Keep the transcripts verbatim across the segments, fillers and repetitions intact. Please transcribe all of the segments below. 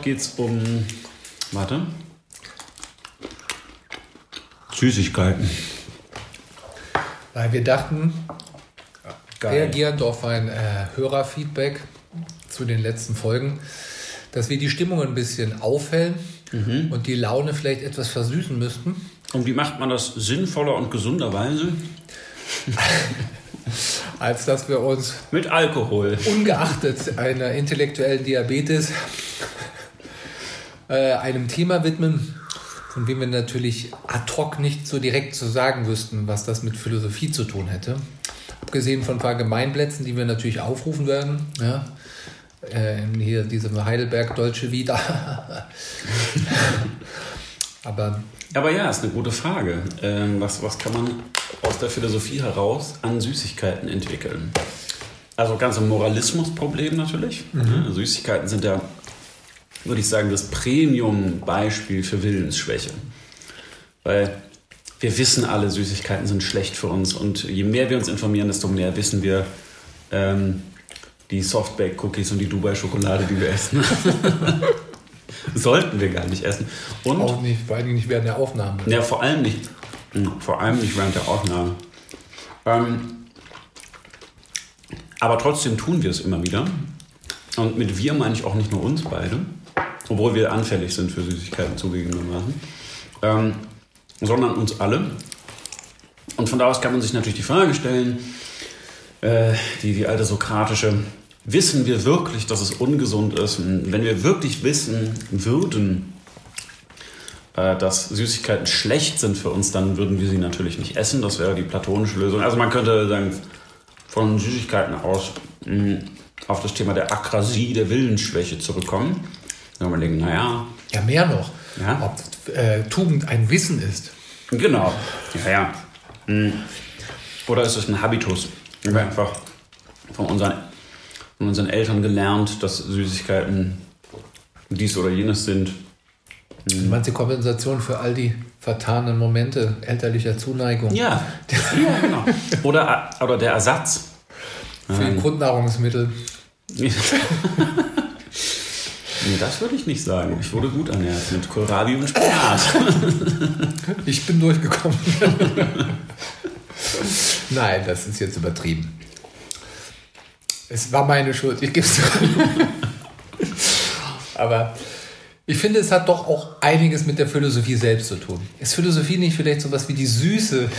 geht's um, warte, Süßigkeiten. Weil wir dachten, Geil. reagierend auf ein äh, Hörerfeedback zu den letzten Folgen, dass wir die Stimmung ein bisschen aufhellen mhm. und die Laune vielleicht etwas versüßen müssten. Und wie macht man das sinnvoller und gesunderweise? Als dass wir uns mit Alkohol, ungeachtet einer intellektuellen Diabetes, äh, einem Thema widmen, von dem wir natürlich ad hoc nicht so direkt zu sagen wüssten, was das mit Philosophie zu tun hätte. Abgesehen von Vergemeinplätzen, die wir natürlich aufrufen werden. Ja. Äh, hier diese Heidelberg Deutsche Vita. Aber, Aber ja, ist eine gute Frage. Ähm, was, was kann man aus der Philosophie heraus an Süßigkeiten entwickeln? Also ganz ein Moralismusproblem natürlich. Mhm. Süßigkeiten sind ja, würde ich sagen, das Premium-Beispiel für Willensschwäche. Weil wir wissen alle, Süßigkeiten sind schlecht für uns. Und je mehr wir uns informieren, desto mehr wissen wir, ähm, die Softbake-Cookies und die Dubai-Schokolade, die wir essen, sollten wir gar nicht essen. Und auch nicht, vor allem nicht während der Aufnahme. Ja, vor allem nicht. Vor allem nicht während der Aufnahme. Ähm, aber trotzdem tun wir es immer wieder. Und mit wir meine ich auch nicht nur uns beide, obwohl wir anfällig sind für Süßigkeiten zugegebenermaßen, ähm, sondern uns alle. Und von da aus kann man sich natürlich die Frage stellen, äh, die, die alte sokratische, wissen wir wirklich, dass es ungesund ist? Wenn wir wirklich wissen würden, äh, dass Süßigkeiten schlecht sind für uns, dann würden wir sie natürlich nicht essen. Das wäre die platonische Lösung. Also man könnte sagen, von Süßigkeiten aus mh, auf das Thema der Akrasie, der Willensschwäche zurückkommen. Dann man denken, naja. Ja, mehr noch. Ja? Ob äh, Tugend ein Wissen ist. Genau. Ja, ja. Mh. Oder ist es ein Habitus? Wir haben einfach von unseren, von unseren Eltern gelernt, dass Süßigkeiten dies oder jenes sind. Du meinst die Kompensation für all die vertanen Momente elterlicher Zuneigung? Ja, ja genau. Oder, oder der Ersatz. Für ähm. Grundnahrungsmittel. Nee, das würde ich nicht sagen. Ich wurde gut ernährt mit Kohlrabi und Spinat. Ich bin durchgekommen. Nein, das ist jetzt übertrieben. Es war meine Schuld, ich gebe es zu. Aber ich finde, es hat doch auch einiges mit der Philosophie selbst zu tun. Ist Philosophie nicht vielleicht sowas wie die Süße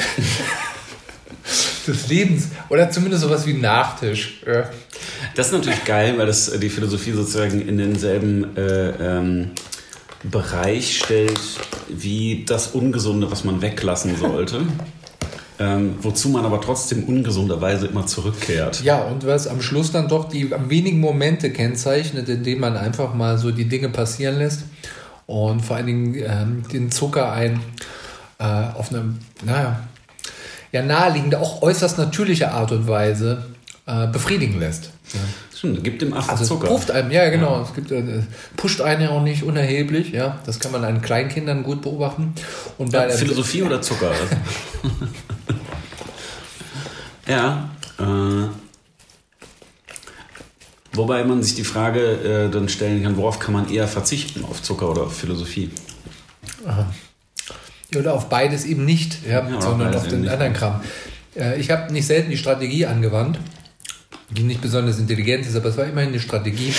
des Lebens oder zumindest sowas wie ein Nachtisch? Ja. Das ist natürlich geil, weil das die Philosophie sozusagen in denselben äh, ähm, Bereich stellt wie das Ungesunde, was man weglassen sollte. Ähm, wozu man aber trotzdem ungesunderweise immer zurückkehrt. Ja, und was am Schluss dann doch die am wenigen Momente kennzeichnet, in denen man einfach mal so die Dinge passieren lässt und vor allen Dingen ähm, den Zucker ein äh, auf eine, naja, ja, naheliegende, auch äußerst natürliche Art und Weise äh, befriedigen lässt. Ja. Stimmt, gibt dem Affen also Zucker. Es pufft einem, ja genau, ja. Es gibt, äh, pusht einen ja auch nicht unerheblich, ja, das kann man an Kleinkindern gut beobachten. Und bei ja, Philosophie oder Zucker? Ja, äh, wobei man sich die Frage äh, dann stellen kann, worauf kann man eher verzichten, auf Zucker oder auf Philosophie? Aha. Oder auf beides eben nicht, ja, ja, sondern auf den anderen Kram. Äh, ich habe nicht selten die Strategie angewandt, die nicht besonders intelligent ist, aber es war immerhin eine Strategie,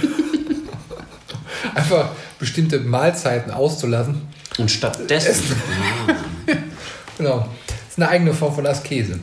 einfach bestimmte Mahlzeiten auszulassen. Und stattdessen... Genau, das ist eine eigene Form von Askese.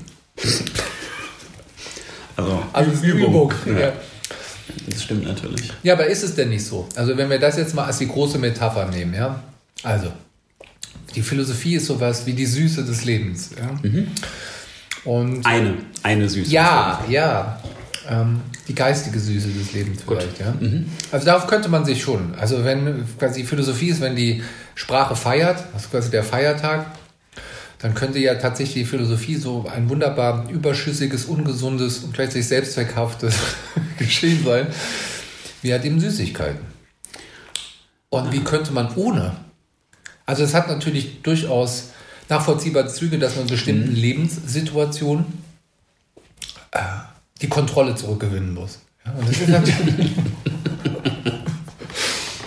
Also, also es ist eine Übung. Ja. Ja. Das stimmt natürlich. Ja, aber ist es denn nicht so? Also wenn wir das jetzt mal als die große Metapher nehmen, ja, also die Philosophie ist sowas wie die Süße des Lebens. Ja? Mhm. Und eine, eine Süße. Ja, ja. Ähm, die geistige Süße des Lebens vielleicht. Ja? Mhm. Also darauf könnte man sich schon. Also wenn quasi Philosophie ist, wenn die Sprache feiert, das ist quasi der Feiertag, dann könnte ja tatsächlich die Philosophie so ein wunderbar überschüssiges, ungesundes und gleichzeitig selbstzweckhaftes Geschehen sein, wie halt eben Süßigkeiten. Und wie könnte man ohne? Also es hat natürlich durchaus nachvollziehbare Züge, dass man in bestimmten mhm. Lebenssituationen äh, die Kontrolle zurückgewinnen muss. Ja, und das ist natürlich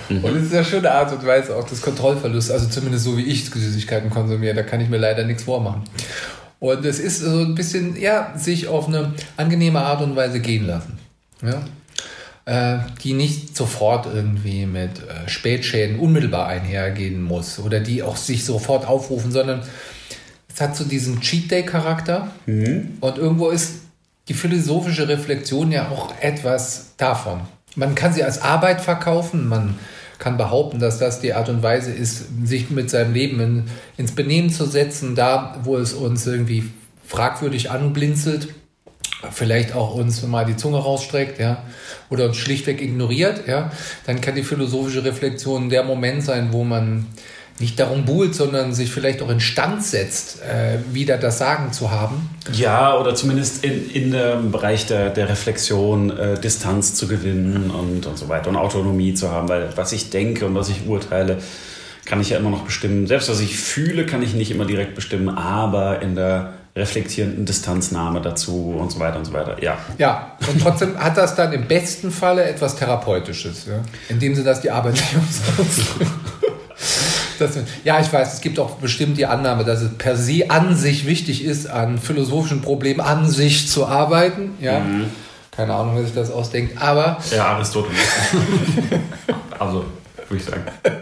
Mhm. Und es ist ja schon eine Art und Weise auch des Kontrollverlusts, also zumindest so wie ich Süßigkeiten konsumiere, da kann ich mir leider nichts vormachen. Und es ist so ein bisschen, ja, sich auf eine angenehme Art und Weise gehen lassen. Ja? Äh, die nicht sofort irgendwie mit äh, Spätschäden unmittelbar einhergehen muss oder die auch sich sofort aufrufen, sondern es hat so diesen Cheat-Day-Charakter. Mhm. Und irgendwo ist die philosophische Reflexion ja auch etwas davon. Man kann sie als Arbeit verkaufen, man kann behaupten, dass das die Art und Weise ist, sich mit seinem Leben in, ins Benehmen zu setzen, da wo es uns irgendwie fragwürdig anblinzelt, vielleicht auch uns mal die Zunge rausstreckt, ja, oder uns schlichtweg ignoriert, ja, dann kann die philosophische Reflexion der Moment sein, wo man nicht darum buhlt, sondern sich vielleicht auch instand setzt, äh, wieder das Sagen zu haben. Ja, oder zumindest in, in dem Bereich der, der Reflexion äh, Distanz zu gewinnen und, und so weiter und Autonomie zu haben, weil was ich denke und was ich urteile, kann ich ja immer noch bestimmen. Selbst was ich fühle, kann ich nicht immer direkt bestimmen, aber in der reflektierenden Distanznahme dazu und so weiter und so weiter. Ja, ja, und trotzdem hat das dann im besten Falle etwas Therapeutisches, ja? In dem Sinne, dass die Arbeit nicht umsonst Das, ja, ich weiß, es gibt auch bestimmt die Annahme, dass es per se an sich wichtig ist, an philosophischen Problemen an sich zu arbeiten. Ja? Mhm. Keine Ahnung, wer sich das ausdenkt, aber... Ja, Aristoteles. Also, würde ich sagen.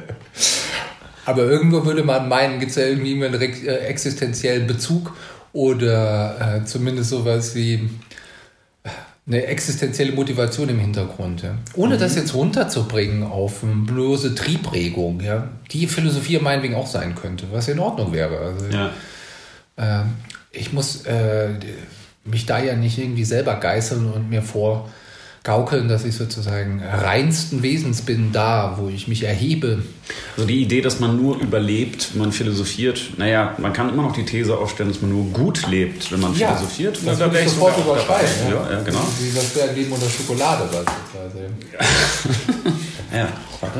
Aber irgendwo würde man meinen, gibt es ja irgendwie einen existenziellen Bezug oder äh, zumindest sowas wie eine existenzielle Motivation im Hintergrund. Ja. Ohne mhm. das jetzt runterzubringen auf eine bloße Triebregung, ja, die Philosophie meinetwegen auch sein könnte, was in Ordnung wäre. Also, ja. äh, ich muss äh, mich da ja nicht irgendwie selber geißeln und mir vorgaukeln, dass ich sozusagen reinsten Wesens bin, da, wo ich mich erhebe. Also die Idee, dass man nur überlebt, wenn man philosophiert, naja, man kann immer noch die These aufstellen, dass man nur gut lebt, wenn man ja, philosophiert. Das würde ich sofort überschreiben. Ja. Ja, ja, genau. Wie das wäre ein Leben unter Schokolade beispielsweise. Ja, warte.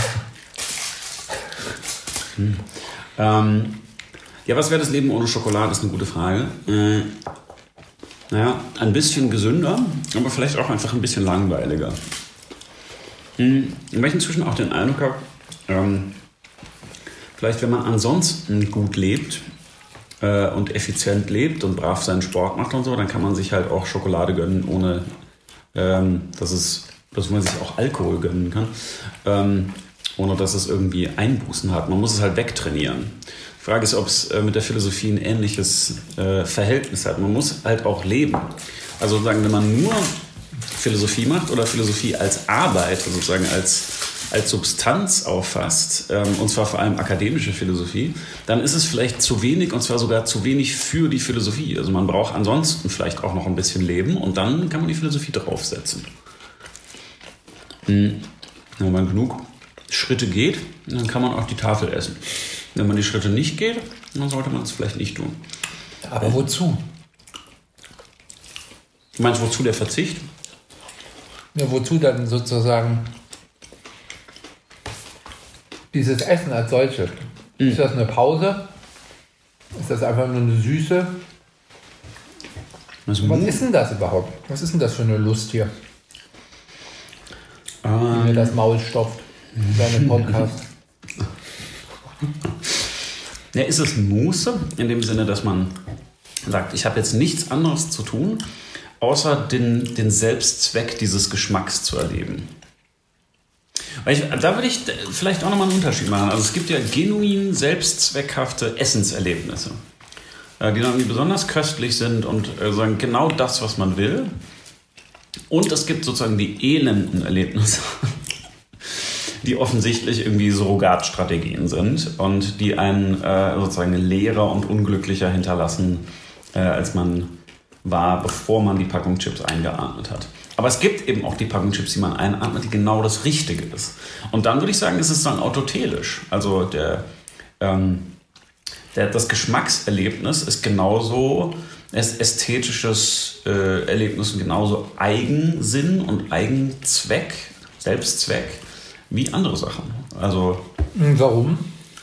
Hm. Ähm, ja, was wäre das Leben ohne Schokolade, ist eine gute Frage. Äh, naja, ein bisschen gesünder, aber vielleicht auch einfach ein bisschen langweiliger. Hm. Weil ich inzwischen auch den Eindruck habe, ähm, vielleicht wenn man ansonsten gut lebt äh, und effizient lebt und brav seinen Sport macht und so, dann kann man sich halt auch Schokolade gönnen, ohne ähm, dass, es, dass man sich auch Alkohol gönnen kann, ähm, ohne dass es irgendwie Einbußen hat. Man muss es halt wegtrainieren. Die Frage ist, ob es äh, mit der Philosophie ein ähnliches äh, Verhältnis hat. Man muss halt auch leben. Also sozusagen, wenn man nur Philosophie macht oder Philosophie als Arbeit, also sozusagen als, als Substanz auffasst, ähm, und zwar vor allem akademische Philosophie, dann ist es vielleicht zu wenig, und zwar sogar zu wenig für die Philosophie. Also man braucht ansonsten vielleicht auch noch ein bisschen Leben und dann kann man die Philosophie draufsetzen. Hm. Wenn man genug Schritte geht, dann kann man auch die Tafel essen. Wenn man die Schritte nicht geht, dann sollte man es vielleicht nicht tun. Aber wozu? Du meinst, wozu der Verzicht? Ja, wozu dann sozusagen dieses Essen als solches? Mhm. Ist das eine Pause? Ist das einfach nur eine Süße? Was, Was ist denn das überhaupt? Was ist denn das für eine Lust hier? Ähm. Die mir das Maul stopft. Deinen Podcast. Ja, ist es Muße, in dem Sinne, dass man sagt, ich habe jetzt nichts anderes zu tun, außer den, den Selbstzweck dieses Geschmacks zu erleben. Weil ich, da würde ich vielleicht auch nochmal einen Unterschied machen. Also es gibt ja genuin selbstzweckhafte Essenserlebnisse, die dann besonders köstlich sind und sagen genau das, was man will. Und es gibt sozusagen die elenden Erlebnisse, die offensichtlich irgendwie Surrogatstrategien sind und die einen äh, sozusagen leerer und unglücklicher hinterlassen, äh, als man war, bevor man die Packung Chips eingeatmet hat. Aber es gibt eben auch die Packung Chips, die man einatmet, die genau das Richtige ist. Und dann würde ich sagen, ist es dann autotelisch. Also der, ähm, der, das Geschmackserlebnis ist genauso ist ästhetisches äh, Erlebnis und genauso Eigensinn und Eigenzweck, Selbstzweck, wie andere Sachen. Also warum?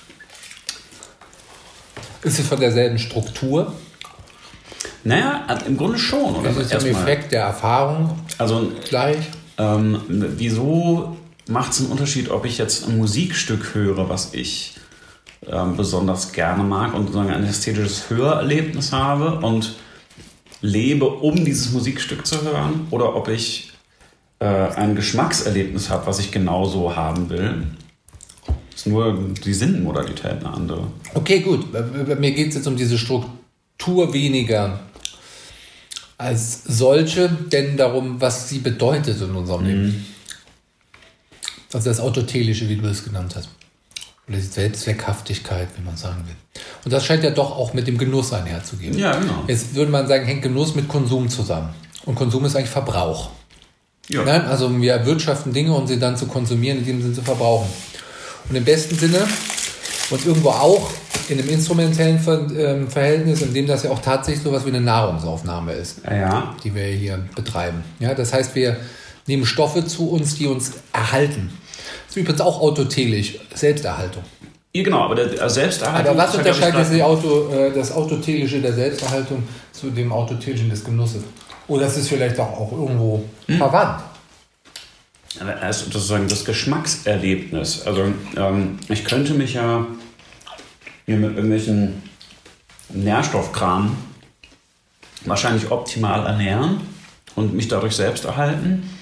Ist es von derselben Struktur? Naja, im Grunde schon. Oder? Ist es ein Effekt der Erfahrung also, gleich? Ähm, wieso macht es einen Unterschied, ob ich jetzt ein Musikstück höre, was ich ähm, besonders gerne mag und sozusagen ein ästhetisches Hörerlebnis habe und lebe, um dieses Musikstück zu hören, oder ob ich äh, ein Geschmackserlebnis habe, was ich genauso haben will. Ist nur die Sinnmodalität eine andere. Okay, gut. Bei mir geht es jetzt um diese Struktur weniger als solche, denn darum, was sie bedeutet in unserem mhm. Leben. Also das Autotelische, wie du es genannt hast. Oder die Selbstzweckhaftigkeit, wie man sagen will. Und das scheint ja doch auch mit dem Genuss einherzugehen. Ja, genau. Jetzt würde man sagen, hängt Genuss mit Konsum zusammen. Und Konsum ist eigentlich Verbrauch. Ja. Nein, also wir erwirtschaften Dinge, um sie dann zu konsumieren, in dem Sinne zu verbrauchen. Und im besten Sinne und irgendwo auch in einem instrumentellen Ver- äh, Verhältnis, in dem das ja auch tatsächlich so etwas wie eine Nahrungsaufnahme ist, ja. die wir hier betreiben. Ja, das heißt, wir nehmen Stoffe zu uns, die uns erhalten. Das ist übrigens auch autotelisch, Selbsterhaltung. Ja, genau, aber der Selbsterhaltung... Aber was unterscheidet das, Auto, äh, das Autotelische der Selbsterhaltung zu dem Autotelischen des Genusses? Oder ist es vielleicht auch, auch irgendwo hm. verwandt? Also sozusagen das Geschmackserlebnis. Also ähm, ich könnte mich ja hier mit irgendwelchen Nährstoffkram wahrscheinlich optimal ernähren und mich dadurch selbst erhalten.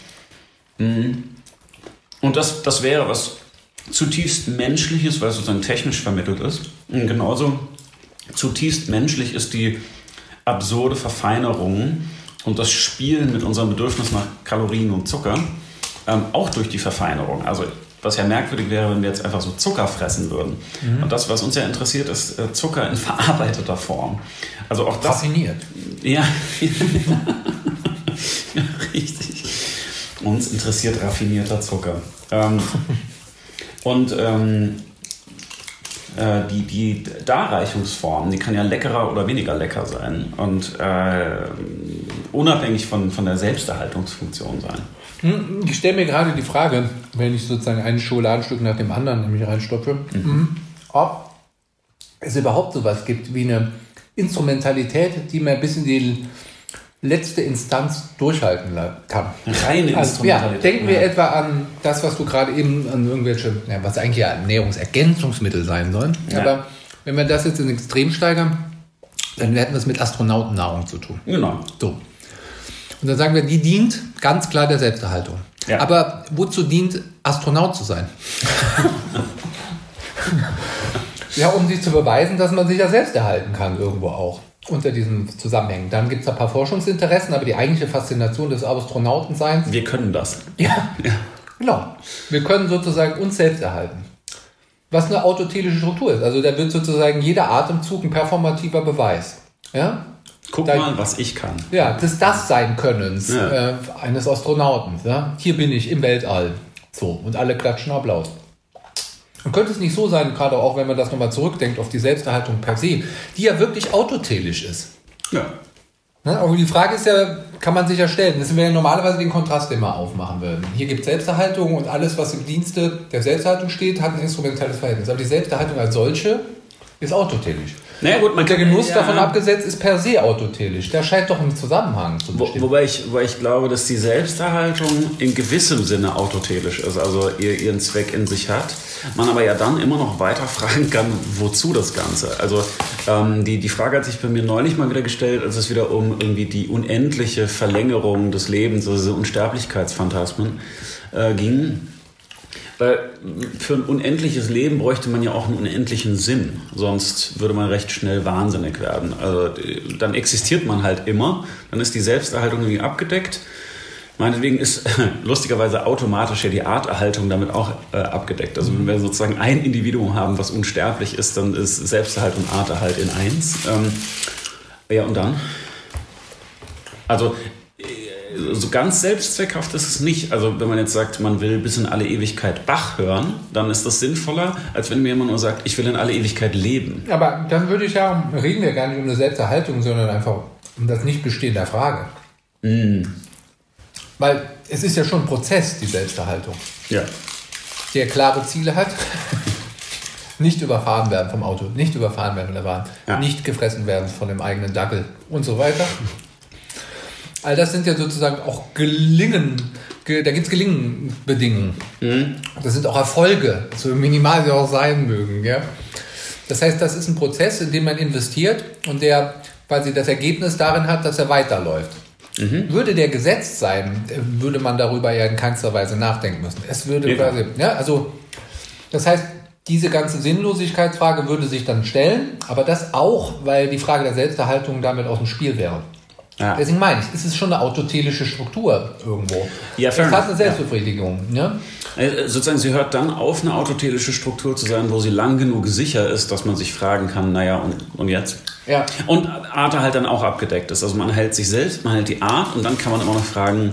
Und das, das wäre was zutiefst Menschliches, weil es sozusagen technisch vermittelt ist. Und genauso zutiefst menschlich ist die absurde Verfeinerung und das Spielen mit unserem Bedürfnis nach Kalorien und Zucker. Ähm, auch durch die Verfeinerung. Also was ja merkwürdig wäre, wenn wir jetzt einfach so Zucker fressen würden. Mhm. Und das, was uns ja interessiert, ist äh, Zucker in verarbeiteter Form. Also auch das... Raffiniert. Ja. Ja, richtig. Uns interessiert raffinierter Zucker. Ähm, und ähm, äh, die, die Darreichungsform, die kann ja leckerer oder weniger lecker sein. Und äh, unabhängig von, von der Selbsterhaltungsfunktion sein. Ich stelle mir gerade die Frage, wenn ich sozusagen ein Schokoladenstück nach dem anderen nämlich reinstopfe, mhm. ob es überhaupt sowas gibt wie eine Instrumentalität, die mir bis in die letzte Instanz durchhalten kann. Reine also, Instrumentalität. Ja, denken wir ja. etwa an das, was du gerade eben an irgendwelche, ja, was eigentlich ja Ernährungsergänzungsmittel sein sollen. Ja. Aber wenn wir das jetzt in Extrem steigern, dann hätten wir es mit Astronautennahrung zu tun. Genau. So. Und dann sagen wir, die dient ganz klar der Selbsterhaltung. Ja. Aber wozu dient Astronaut zu sein? Ja, um sich zu beweisen, dass man sich ja selbst erhalten kann irgendwo auch unter diesen Zusammenhängen. Dann gibt es ein paar Forschungsinteressen, aber die eigentliche Faszination des Astronautenseins... Wir können das. Ja, ja, genau. Wir können sozusagen uns selbst erhalten. Was eine autotelische Struktur ist. Also da wird sozusagen jeder Atemzug ein performativer Beweis. Ja? Guck da, mal, was ich kann. Ja, des Das-Sein-Könnens ja. äh, eines Astronauten. Ja? Hier bin ich im Weltall. So, und alle klatschen Applaus. Und könnte es nicht so sein, gerade auch wenn man das nochmal zurückdenkt auf die Selbsterhaltung per se, die ja wirklich autotelisch ist. Ja. Ne? Aber die Frage ist ja, kann man sich ja stellen, das wäre ja normalerweise den Kontrast, den wir aufmachen würden. Hier gibt es Selbsterhaltung und alles, was im Dienste der Selbsterhaltung steht, hat ein instrumentelles Verhältnis. Aber die Selbsterhaltung als solche ist autotelisch. Naja, gut, man und der kann, Genuss ja, davon abgesetzt ist per se autotelisch. Der scheint doch im Zusammenhang zu bestehen. Wo, wobei, ich, wobei ich glaube, dass die Selbsterhaltung in gewissem Sinne autotelisch ist, also ihr, ihren Zweck in sich hat. Man aber ja dann immer noch weiter fragen kann, wozu das Ganze. Also ähm, die, die Frage hat sich bei mir neulich mal wieder gestellt, als es wieder um irgendwie die unendliche Verlängerung des Lebens, also diese Unsterblichkeitsphantasmen äh, ging. Weil für ein unendliches Leben bräuchte man ja auch einen unendlichen Sinn. Sonst würde man recht schnell wahnsinnig werden. Also dann existiert man halt immer. Dann ist die Selbsterhaltung irgendwie abgedeckt. Meinetwegen ist lustigerweise automatisch ja die Arterhaltung damit auch äh, abgedeckt. Also wenn wir sozusagen ein Individuum haben, was unsterblich ist, dann ist Selbsterhalt und Arterhalt in eins. Ähm, ja, und dann? Also so ganz selbstzweckhaft ist es nicht. Also wenn man jetzt sagt, man will bis in alle Ewigkeit Bach hören, dann ist das sinnvoller, als wenn mir jemand nur sagt, ich will in alle Ewigkeit leben. Aber dann würde ich ja, reden wir gar nicht um eine Selbsterhaltung, sondern einfach um das Nichtbestehen der Frage. Mm. Weil es ist ja schon ein Prozess, die Selbsterhaltung. Ja. Der klare Ziele hat. Nicht überfahren werden vom Auto, nicht überfahren werden von der Bahn, ja. Nicht gefressen werden von dem eigenen Dackel und so weiter. all das sind ja sozusagen auch Gelingen, ge, da gibt es Gelingenbedingungen. Mhm. Das sind auch Erfolge, so minimal sie auch sein mögen. Ja? Das heißt, das ist ein Prozess, in den man investiert und der quasi das Ergebnis darin hat, dass er weiterläuft. Mhm. Würde der gesetzt sein, würde man darüber ja in keinster Weise nachdenken müssen. Es würde ja. quasi, ja, also das heißt, diese ganze Sinnlosigkeitsfrage würde sich dann stellen, aber das auch, weil die Frage der Selbsterhaltung damit aus dem Spiel wäre. Ja. Deswegen meine ich, es ist schon eine autotelische Struktur irgendwo. Ja, das hat eine Selbstbefriedigung. Ja. Ja? Sozusagen, sie hört dann auf, eine autotelische Struktur zu sein, wo sie lang genug sicher ist, dass man sich fragen kann, naja, und, und jetzt? Ja. Und Art halt dann auch abgedeckt ist. Also man hält sich selbst, man hält die Art und dann kann man immer noch fragen,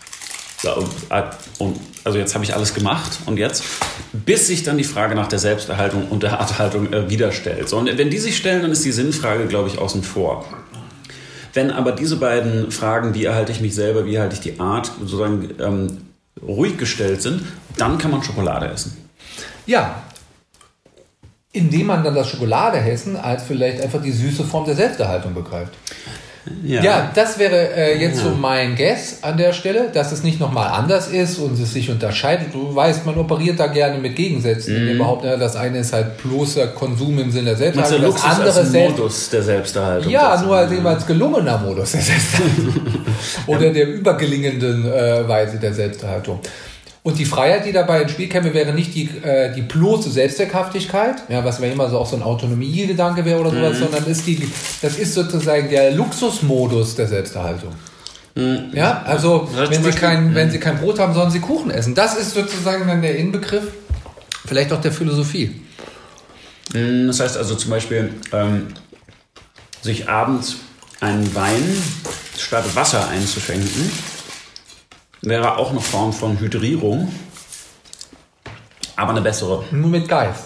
und also jetzt habe ich alles gemacht und jetzt, bis sich dann die Frage nach der Selbsterhaltung und der Arterhaltung äh, wieder stellt. So, und wenn die sich stellen, dann ist die Sinnfrage, glaube ich, außen vor. Wenn aber diese beiden Fragen, wie erhalte ich mich selber, wie erhalte ich die Art, sozusagen ähm, ruhig gestellt sind, dann kann man Schokolade essen. Ja, indem man dann das Schokoladeessen als vielleicht einfach die süße Form der Selbsterhaltung begreift. Ja, ja das wäre äh, jetzt ja. so mein Guess an der Stelle, dass es nicht nochmal anders ist und es sich unterscheidet. Du weißt, man operiert da gerne mit Gegensätzen. Mm. Überhaupt, ja, das eine ist halt bloßer Konsum im Sinne der Selbsterhaltung. Das andere ist der Modus der Selbsterhaltung. Ja, nur als, eben als gelungener Modus der Selbsterhaltung. Oder der übergelingenden äh, Weise der Selbsterhaltung. Und die Freiheit, die dabei ins Spiel käme, wäre nicht die, äh, die bloße Selbsterhaftigkeit, ja, was ja immer so auch so ein Autonomiegedanke wäre oder sowas, mhm. sondern ist die, das ist sozusagen der Luxusmodus der Selbsterhaltung. Mhm. Ja, also wenn sie, kein, wenn sie kein Brot haben, sollen sie Kuchen essen. Das ist sozusagen dann der Inbegriff, vielleicht auch der Philosophie. Das heißt also zum Beispiel, ähm, sich abends einen Wein statt Wasser einzuschenken, wäre auch eine Form von Hydrierung, aber eine bessere. Nur mit Geist.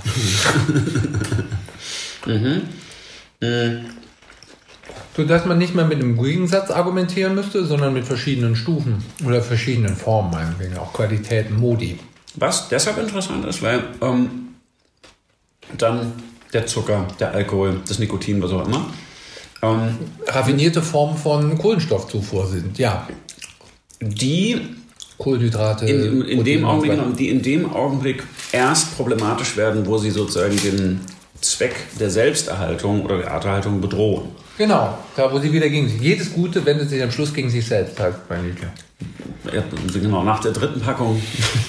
mhm. Mhm. So dass man nicht mehr mit einem Gegensatz argumentieren müsste, sondern mit verschiedenen Stufen oder verschiedenen Formen, meinetwegen auch Qualitäten, Modi. Was deshalb interessant ist, weil ähm, dann der Zucker, der Alkohol, das Nikotin, was auch immer. Ähm, raffinierte Formen von Kohlenstoffzufuhr sind, ja. Die Kohlenhydrate, in, in, dem Augenblick, die in dem Augenblick erst problematisch werden, wo sie sozusagen den Zweck der Selbsterhaltung oder der Arterhaltung bedrohen. Genau, da wo sie wieder gegen sich. Jedes Gute wendet sich am Schluss gegen sich selbst, sagt mein Liebling. Ja, genau, nach der dritten Packung.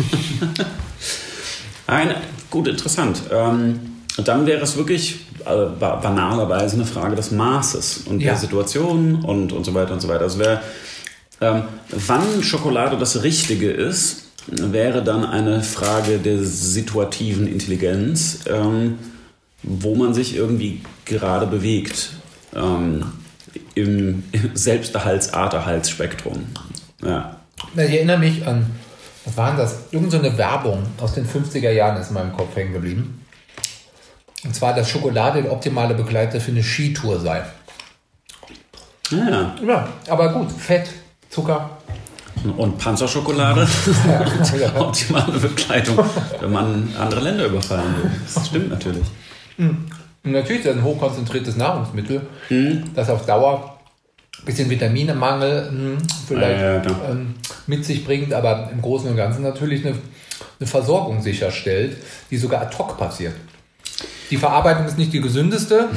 Eine, gut, interessant. Ähm, dann wäre es wirklich äh, banalerweise eine Frage des Maßes und ja. der Situation und, und so weiter und so weiter. Also wäre Ähm, wann Schokolade das Richtige ist, wäre dann eine Frage der situativen Intelligenz, ähm, wo man sich irgendwie gerade bewegt ähm, im, im Selbsterhalts-Arterhaltsspektrum. Ja. Ich erinnere mich an, was war denn das? Irgend so eine Werbung aus den fünfziger Jahren ist in meinem Kopf hängen geblieben. Und zwar, dass Schokolade der optimale Begleiter für eine Skitour sei. Ja. Ja, aber gut, Fett. Zucker. Und Panzerschokolade. Ja. Optimale Begleitung, wenn man andere Länder überfallen will. Das stimmt natürlich. Und natürlich ist das ein hochkonzentriertes Nahrungsmittel, mhm. das auf Dauer ein bisschen Vitaminmangel mh, vielleicht ja, ja, ja. Ähm, mit sich bringt, aber im Großen und Ganzen natürlich eine, eine Versorgung sicherstellt, die sogar ad hoc passiert. Die Verarbeitung ist nicht die gesündeste,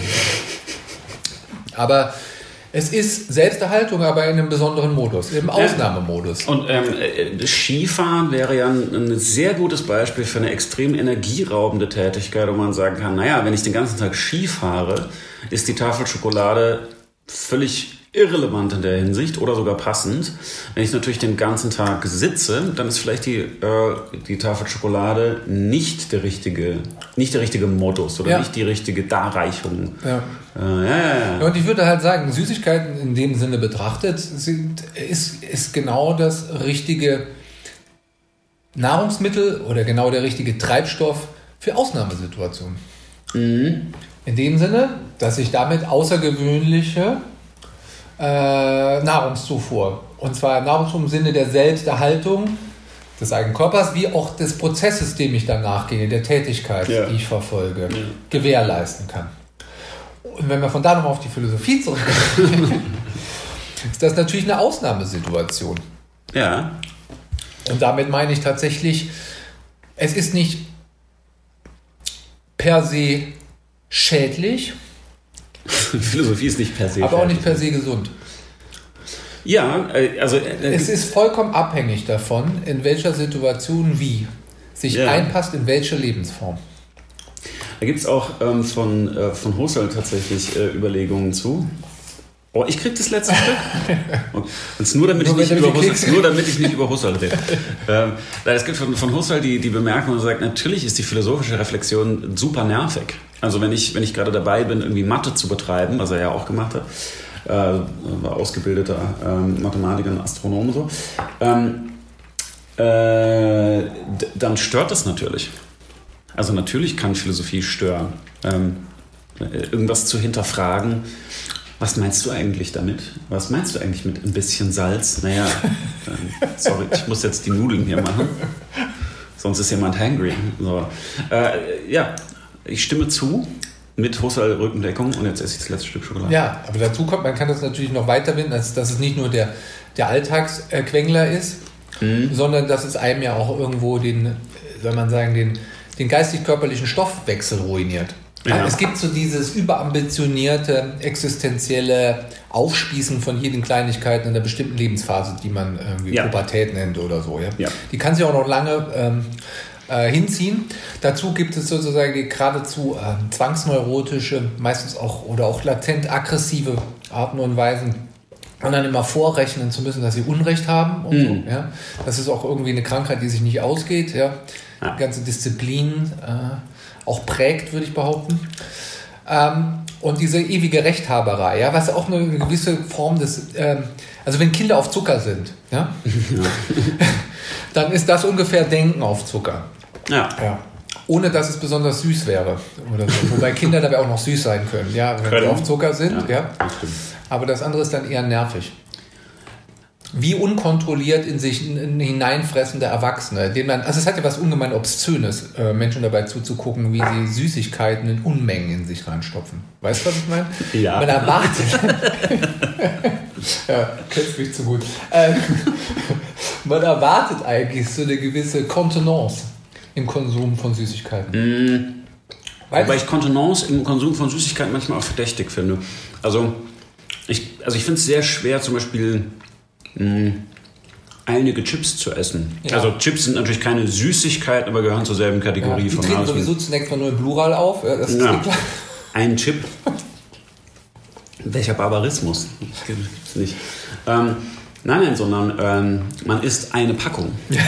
aber es ist Selbsterhaltung, aber in einem besonderen Modus, im Ausnahmemodus. Und ähm, Skifahren wäre ja ein, ein sehr gutes Beispiel für eine extrem energieraubende Tätigkeit, wo man sagen kann, naja, wenn ich den ganzen Tag Ski fahre, ist die Tafel Schokolade völlig irrelevant in der Hinsicht oder sogar passend. Wenn ich natürlich den ganzen Tag sitze, dann ist vielleicht die, äh, die Tafel Schokolade nicht der richtige, nicht der richtige Modus oder ja. nicht die richtige Darreichung. Ja. Äh, ja, ja, ja. Und ich würde halt sagen, Süßigkeiten in dem Sinne betrachtet sind, ist, ist genau das richtige Nahrungsmittel oder genau der richtige Treibstoff für Ausnahmesituationen. Mhm. In dem Sinne, dass ich damit außergewöhnliche Äh, Nahrungszufuhr. Und zwar Nahrungszufuhr im Sinne der Selbsterhaltung des eigenen Körpers, wie auch des Prozesses, dem ich dann nachgehe, der Tätigkeit, ja. die ich verfolge, ja. gewährleisten kann. Und wenn wir von da nochmal auf die Philosophie zurückkommen, ist das natürlich eine Ausnahmesituation. Ja. Und damit meine ich tatsächlich, es ist nicht per se schädlich. Philosophie ist nicht per se aber schädlich. Auch nicht per se gesund. Ja, also... Äh, es ist vollkommen abhängig davon, in welcher Situation wie sich ja. einpasst, in welche Lebensform. Da gibt es auch ähm, von, äh, von Husserl tatsächlich äh, Überlegungen zu. Oh, ich krieg das letzte Stück. Und nur, damit nur, ich nicht über Husserl, nur damit ich nicht über Husserl rede. ähm, es gibt von, von Husserl die, die Bemerkung, er sagt, natürlich ist die philosophische Reflexion super nervig. Also wenn ich, wenn ich gerade dabei bin, irgendwie Mathe zu betreiben, was er ja auch gemacht hat, äh, war ausgebildeter ähm, Mathematiker und Astronom so, ähm, äh, d- dann stört das natürlich. Also natürlich kann Philosophie stören. Ähm, irgendwas zu hinterfragen. Was meinst du eigentlich damit? Was meinst du eigentlich mit ein bisschen Salz? Naja, äh, sorry, ich muss jetzt die Nudeln hier machen. Sonst ist jemand hangry. So. Äh, ja, ich stimme zu mit Husserl Rückendeckung und jetzt esse ich das letzte Stück Schokolade. Ja, aber dazu kommt, man kann das natürlich noch weiterbinden, als dass es nicht nur der, der Alltagsquengler ist, mhm. sondern dass es einem ja auch irgendwo den, soll man sagen, den, den geistig-körperlichen Stoffwechsel ruiniert. Ja. Es gibt so dieses überambitionierte, existenzielle Aufspießen von jeden Kleinigkeiten in einer bestimmten Lebensphase, die man irgendwie ja. Pubertät nennt oder so. Ja? Ja. Die kann sich auch noch lange ähm, äh, hinziehen. Dazu gibt es sozusagen die geradezu äh, zwangsneurotische, meistens auch oder auch latent aggressive Arten und Weisen, und dann immer vorrechnen zu müssen, dass sie Unrecht haben. Und mhm. so, ja? Das ist auch irgendwie eine Krankheit, die sich nicht ausgeht. Ja? Ja. Die ganze Disziplin äh, auch prägt, würde ich behaupten. Ähm, und diese ewige Rechthaberei, ja, was auch eine gewisse Form des, ähm, also wenn Kinder auf Zucker sind, ja, dann ist das ungefähr Denken auf Zucker. Ja. Ja. Ohne dass es besonders süß wäre. Oder so. Wobei Kinder dabei auch noch süß sein können, ja, wenn können. sie auf Zucker sind. Ja, ja. Das aber das andere ist dann eher nervig. Wie unkontrolliert in sich hineinfressende Erwachsene, denen man, also es hat ja was ungemein Obszönes, äh, Menschen dabei zuzugucken, wie sie Süßigkeiten in Unmengen in sich reinstopfen. Weißt du, was ich meine? Ja. Man erwartet, ja, kennst mich zu gut. Äh, man erwartet eigentlich so eine gewisse Kontenance im Konsum von Süßigkeiten. Mm. Wobei ich Kontenance im Konsum von Süßigkeiten manchmal auch verdächtig finde. Also ich, also ich finde es sehr schwer, zum Beispiel einige Chips zu essen. Ja. Also Chips sind natürlich keine Süßigkeit, aber gehören zur selben Kategorie. Ja, die von treten sowieso zunächst mal nur im Plural auf. Das ist ja. Ein Chip. Welcher Barbarismus? Das gibt es nicht. Ähm, nein, nein, sondern ähm, man isst eine Packung. Ja.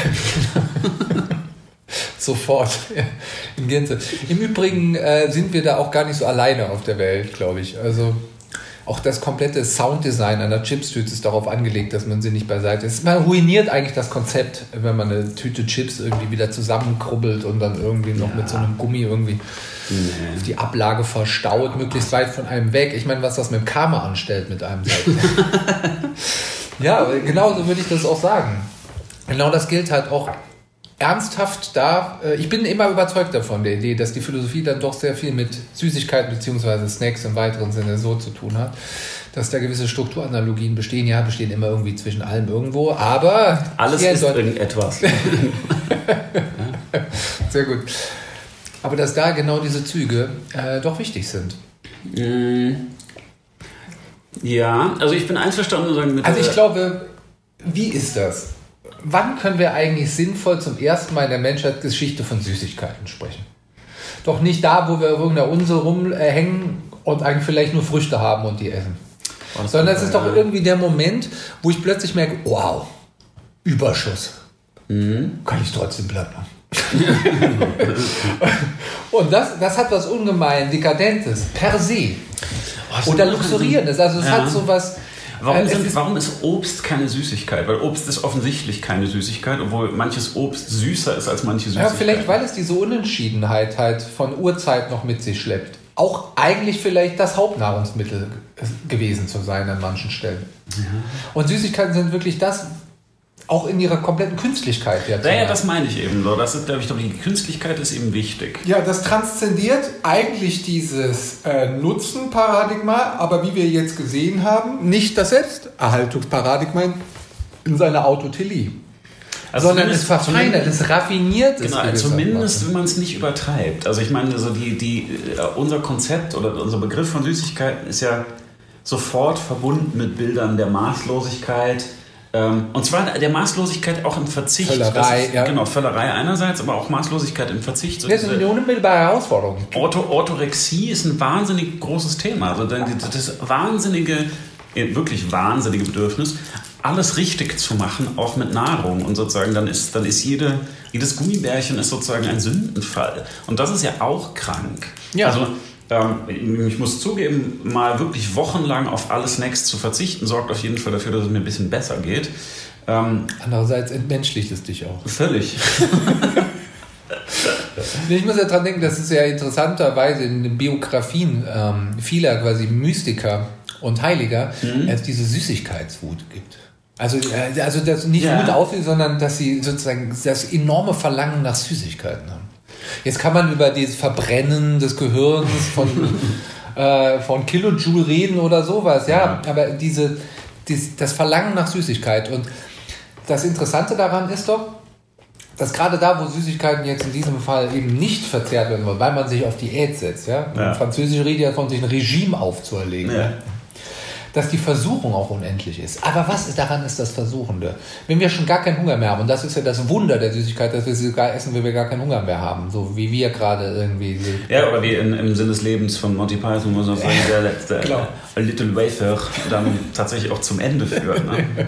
Sofort. Ja. In Gänze. Im Übrigen äh, sind wir da auch gar nicht so alleine auf der Welt, glaube ich. Also auch das komplette Sounddesign einer Chipstüte ist darauf angelegt, dass man sie nicht beiseite ist. Man ruiniert eigentlich das Konzept, wenn man eine Tüte Chips irgendwie wieder zusammenkrubbelt und dann irgendwie noch ja. mit so einem Gummi irgendwie nee. die Ablage verstaut, möglichst weit von einem weg. Ich meine, was das mit dem Karma anstellt mit einem Seite. Ja, genau so würde ich das auch sagen. Genau das gilt halt auch ernsthaft da. Ich bin immer überzeugt davon, der Idee, dass die Philosophie dann doch sehr viel mit Süßigkeiten bzw. Snacks im weiteren Sinne so zu tun hat, dass da gewisse Strukturanalogien bestehen. Ja, bestehen immer irgendwie zwischen allem irgendwo, aber alles ist irgendetwas. Sehr gut. Aber dass da genau diese Züge äh, doch wichtig sind. Ja, also ich bin einverstanden sagen mit. Also ich glaube, wie ist das? Wann können wir eigentlich sinnvoll zum ersten Mal in der Menschheitsgeschichte von Süßigkeiten sprechen? Doch nicht da, wo wir auf irgendeiner Insel rumhängen und eigentlich vielleicht nur Früchte haben und die essen. Oh, sondern es ist doch irgendwie der Moment, wo ich plötzlich merke, wow, Überschuss. Mhm. Kann ich trotzdem platt machen. Und das, das hat was ungemein Dekadentes, per se. Oh, oder Luxurierendes. Also es ja. hat so was... Warum, sind, ist, warum ist Obst keine Süßigkeit? Weil Obst ist offensichtlich keine Süßigkeit, obwohl manches Obst süßer ist als manche Süßigkeit. Ja, vielleicht, weil es diese Unentschiedenheit halt von Urzeit noch mit sich schleppt. Auch eigentlich vielleicht das Hauptnahrungsmittel gewesen zu sein an manchen Stellen. Ja. Und Süßigkeiten sind wirklich das, auch in ihrer kompletten Künstlichkeit. Ja, naja, das meine ich eben so. Das ist, glaube ich, die Künstlichkeit ist eben wichtig. Ja, das transzendiert eigentlich dieses äh, Nutzen-Paradigma, aber wie wir jetzt gesehen haben, nicht das Selbsterhaltungsparadigma in seiner Autotelie. Also sondern es verfeinert, es raffiniert. Genau, es zumindest wenn man es nicht übertreibt. Also ich meine, so die, die, unser Konzept oder unser Begriff von Süßigkeiten ist ja sofort verbunden mit Bildern der Maßlosigkeit. Ähm, und zwar der Maßlosigkeit auch im Verzicht. Völlerei, ist, ja. Genau, Völlerei einerseits, aber auch Maßlosigkeit im Verzicht. So das ist eine unmittelbare Herausforderung. Ortho- Orthorexie ist ein wahnsinnig großes Thema. Also das wahnsinnige, wirklich wahnsinnige Bedürfnis, alles richtig zu machen, auch mit Nahrung. Und sozusagen dann ist, dann ist jede, jedes Gummibärchen ist sozusagen ein Sündenfall. Und das ist ja auch krank. Ja. Also ähm, ich muss zugeben, mal wirklich wochenlang auf alle Snacks zu verzichten, sorgt auf jeden Fall dafür, dass es mir ein bisschen besser geht. Ähm, Andererseits entmenschlicht es dich auch. Völlig. Ich muss ja dran denken, dass es ja interessanterweise in den Biografien ähm, vieler quasi Mystiker und Heiliger mhm. es diese Süßigkeitswut gibt. Also, äh, also das nicht ja. Wut aussieht, sondern dass sie sozusagen das enorme Verlangen nach Süßigkeiten haben. Jetzt kann man über das Verbrennen des Gehirns von, äh, von Kilojoule reden oder sowas, ja, ja. aber diese, dies, das Verlangen nach Süßigkeit und das Interessante daran ist doch, dass gerade da, wo Süßigkeiten jetzt in diesem Fall eben nicht verzehrt werden, weil man sich auf Diät setzt, ja, ja. Französische Rede davon, sich ein Regime aufzuerlegen, ja. Ja, dass die Versuchung auch unendlich ist. Aber was ist daran ist das Versuchende? Wenn wir schon gar keinen Hunger mehr haben, und das ist ja das Wunder der Süßigkeit, dass wir sie sogar essen, wenn wir gar keinen Hunger mehr haben, so wie wir gerade irgendwie... Ja, oder wie in, im Sinn des Lebens von Monty Python, muss man sagen, der letzte genau. A Little Wafer dann tatsächlich auch zum Ende führt. Ne?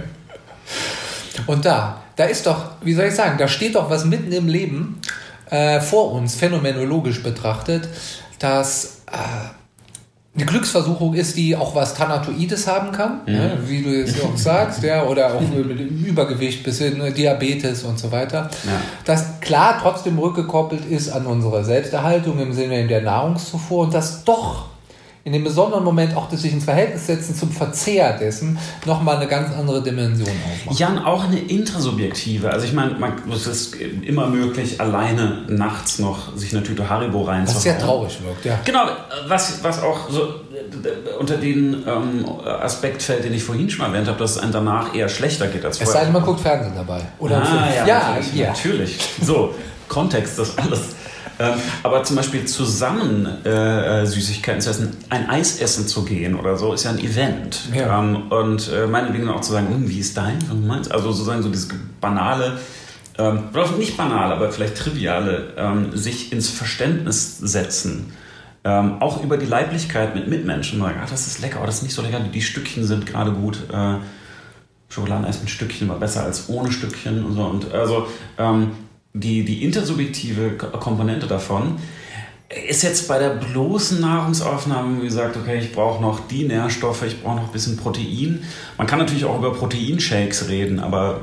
Und da, da ist doch, wie soll ich sagen, da steht doch was mitten im Leben äh, vor uns, phänomenologisch betrachtet, dass... Äh, eine Glücksversuchung ist, die auch was Thanatoides haben kann, mhm. ja, wie du es auch sagst, ja, oder auch mit dem Übergewicht bis hin Diabetes und so weiter. Ja. Das klar trotzdem rückgekoppelt ist an unsere Selbsterhaltung im Sinne der Nahrungszufuhr und das doch in dem besonderen Moment auch das sich ins Verhältnis setzen zum Verzehr dessen nochmal eine ganz andere Dimension aufmacht. Ja, und auch eine intrasubjektive. Also ich meine, es ist immer möglich, alleine nachts noch sich eine Tüte Haribo reinzuhauen. Was sehr traurig wirkt, ja. Genau, was, was auch so unter den ähm, Aspekt fällt, den ich vorhin schon erwähnt habe, dass es einem danach eher schlechter geht als vorher. Es sei denn, man guckt Fernsehen dabei. Oder ah, ja, ja, natürlich, ja. natürlich. So, Kontext, das alles. Ähm, aber zum Beispiel zusammen äh, Süßigkeiten zu essen, ein Eis essen zu gehen oder so, ist ja ein Event. Ja. Ähm, und äh, meinetwegen auch zu sagen, hm, wie ist dein? Also sozusagen so dieses banale, ähm, oder nicht banal, aber vielleicht triviale, ähm, sich ins Verständnis setzen. Ähm, auch über die Leiblichkeit mit Mitmenschen. Sagen, ah, das ist lecker, oh, das ist nicht so lecker, die Stückchen sind gerade gut. Äh, Schokoladeneis mit Stückchen war besser als ohne Stückchen und so. Und also ähm, Die, die intersubjektive Komponente davon ist jetzt bei der bloßen Nahrungsaufnahme, wie gesagt, okay, ich brauche noch die Nährstoffe, ich brauche noch ein bisschen Protein. Man kann natürlich auch über Proteinshakes reden, aber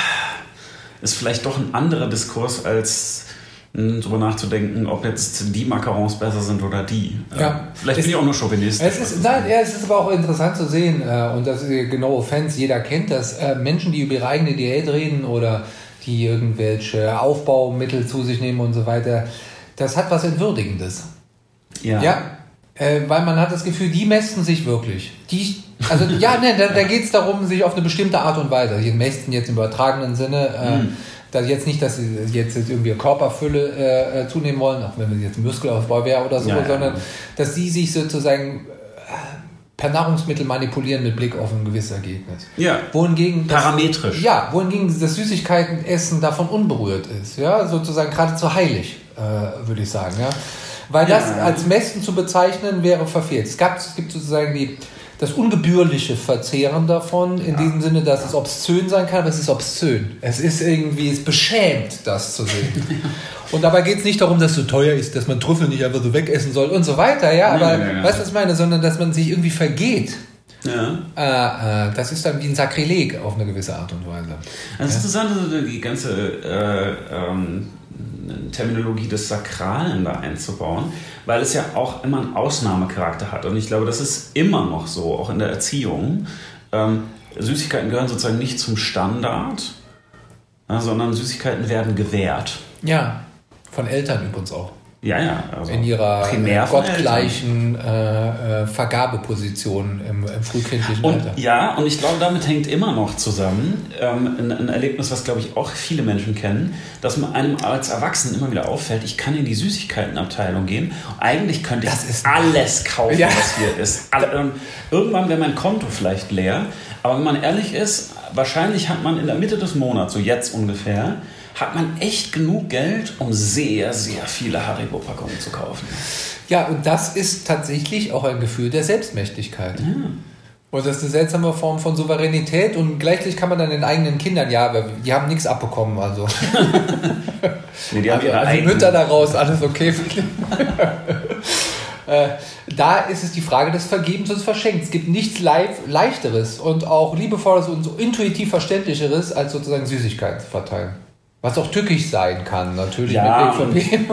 ist vielleicht doch ein anderer Diskurs, als darüber nachzudenken, ob jetzt die Macarons besser sind oder die. Ja. Vielleicht bin ich auch nur Chauvinist. Es ist, nein, ja, es ist aber auch interessant zu sehen, und das ist no offense, jeder kennt das, Menschen, die über ihre eigene Diät reden oder die irgendwelche Aufbaumittel zu sich nehmen und so weiter, das hat was Entwürdigendes. Ja. Ja, äh, weil man hat das Gefühl, die mästen sich wirklich. Die, also ja, ne, da, da geht es darum, sich auf eine bestimmte Art und Weise, die mästen jetzt im übertragenen Sinne, äh, mhm. dass jetzt nicht, dass sie jetzt irgendwie Körperfülle äh, zunehmen wollen, auch wenn es jetzt Muskelaufbau wäre oder so, ja, sondern ja. dass sie sich sozusagen per Nahrungsmittel manipulieren mit Blick auf ein gewisses Ergebnis. Ja, wohingegen das, parametrisch. Ja, wohingegen das Süßigkeitenessen davon unberührt ist. Ja, sozusagen geradezu heilig, äh, würde ich sagen. Ja? Weil ja. das als Mästen zu bezeichnen, wäre verfehlt. Es, gab, es gibt sozusagen die, das ungebührliche Verzehren davon, in ja. diesem Sinne, dass es obszön sein kann, aber es ist obszön. Es ist irgendwie, es beschämt, das zu sehen. Und dabei geht es nicht darum, dass es so teuer ist, dass man Trüffel nicht einfach so wegessen soll und so weiter, ja, aber ja, ja, ja. weißt du, was ich meine, sondern dass man sich irgendwie vergeht. Ja. Äh, äh, das ist dann wie ein Sakrileg auf eine gewisse Art und Weise. Das ist interessant, die ganze äh, ähm, Terminologie des Sakralen da einzubauen, weil es ja auch immer einen Ausnahmecharakter hat. Und ich glaube, das ist immer noch so, auch in der Erziehung. Ähm, Süßigkeiten gehören sozusagen nicht zum Standard. Ja, sondern Süßigkeiten werden gewährt. Ja, von Eltern übrigens auch. Ja, ja. Also in ihrer primär gottgleichen äh, äh, Vergabeposition im, im frühkindlichen und, Alter. Ja, und ich glaube, damit hängt immer noch zusammen ähm, ein, ein Erlebnis, was, glaube ich, auch viele Menschen kennen, dass man einem als Erwachsenen immer wieder auffällt, ich kann in die Süßigkeitenabteilung gehen. Eigentlich könnte ich alles kaufen, ja. was hier ist. All, ähm, irgendwann wäre mein Konto vielleicht leer. Aber wenn man ehrlich ist, wahrscheinlich hat man in der Mitte des Monats, so jetzt ungefähr, hat man echt genug Geld, um sehr, sehr viele Haribo-Packungen zu kaufen. Ja, und das ist tatsächlich auch ein Gefühl der Selbstmächtigkeit. Ja. Und das ist eine seltsame Form von Souveränität und gleichzeitig kann man dann den eigenen Kindern, ja, die haben nichts abbekommen, also. Nee, die haben also, ihre also eigenen. Mütter daraus, alles okay. äh, da ist es die Frage des Vergebens und des Verschenkens. Es gibt nichts Leichteres und auch liebevolleres und so intuitiv Verständlicheres, als sozusagen Süßigkeiten zu verteilen. Was auch tückisch sein kann, natürlich ja, mit Blick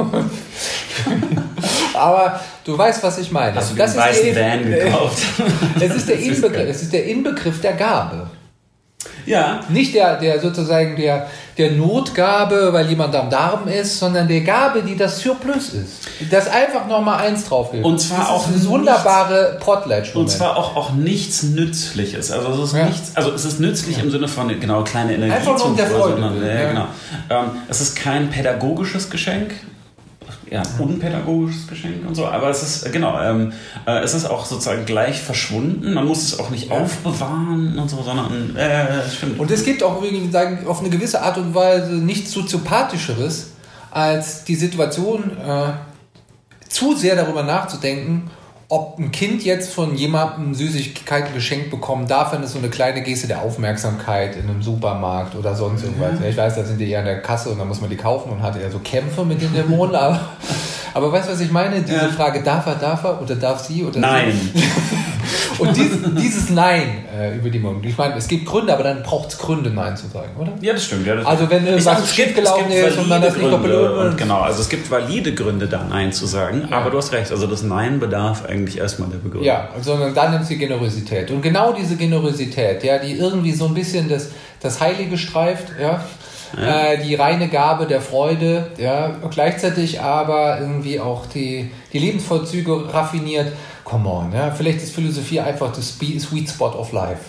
aber du weißt, was ich meine. Hast du das den weißen Van gekauft? Es ist der Inbegriff, es ist der Inbegriff der Gabe. Ja. Nicht der, der sozusagen der, der Notgabe, weil jemand am Darm ist, sondern der Gabe, die das Surplus ist. Das einfach nochmal eins drauf gibt. Und zwar das auch ist eine wunderbare Potlatch. Und zwar auch, auch nichts Nützliches. Also es ist ja. nichts, also es ist nützlich ja. im Sinne von genau kleine Energie. Einfach nur um der Freude. Sondern, ja, ja. Genau. Ähm, es ist kein pädagogisches Geschenk. Ja, unpädagogisches Geschenk und so, aber es ist, genau, ähm, äh, es ist auch sozusagen gleich verschwunden. Man muss es auch nicht ja. aufbewahren und so, sondern, äh, stimmt. Und es gibt auch, wie gesagt, auf eine gewisse Art und Weise nichts soziopathischeres, als die Situation, äh, zu sehr darüber nachzudenken, ob ein Kind jetzt von jemandem Süßigkeiten geschenkt bekommen darf, wenn es so eine kleine Geste der Aufmerksamkeit in einem Supermarkt oder sonst irgendwas. Mhm. Ich weiß, da sind die eher in der Kasse und da muss man die kaufen und hat eher so Kämpfe mit den Dämonen. aber, aber weißt du, was ich meine? Diese ja. Frage, darf er, darf er oder darf sie? Oder Nein. Sie? Und dieses, dieses Nein äh, über die Mund. Ich meine, es gibt Gründe, aber dann braucht es Gründe, Nein zu sagen, oder? Ja, das stimmt. Ja, das also wenn irgendwas schief gelaufen ist und man das nicht noch belohnt. Genau, also es gibt valide Gründe, da Nein zu sagen. Ja. Aber du hast recht, also das Nein bedarf eigentlich erstmal der Begründung. Ja, sondern dann nimmt die Generosität. Und genau diese Generosität, ja, die irgendwie so ein bisschen das, das Heilige streift, ja, ja. Äh, die reine Gabe der Freude, ja, gleichzeitig aber irgendwie auch die, die Lebensvollzüge raffiniert. Come on, ja, vielleicht ist Philosophie einfach das Sweet Spot of Life.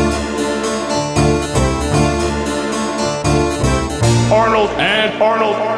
Arnold and Arnold.